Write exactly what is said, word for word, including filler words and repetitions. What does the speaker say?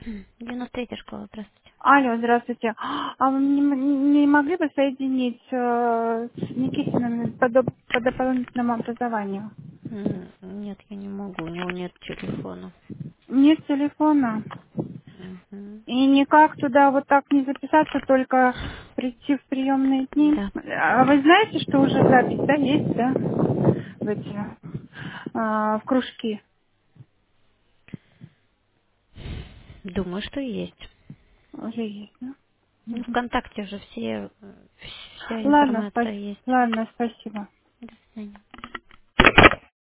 девяносто третья школа, здравствуйте. Алло, здравствуйте. А вы не, м- не могли бы соединить э, с Никитиным по, доп- по дополнительному образованию? М, Нет, я не могу, у него нет телефона. Нет телефона. Мгм. И никак туда вот так не записаться, только прийти в приемные дни. Да, А вы знаете, что уже запись, да, есть, да? В эти, а, в кружки. думаю, что есть. Уже есть, да? Ну, Мгм. ВКонтакте же все, э, вся Ладно, информация спасибо. есть. Ладно, спасибо. До свидания.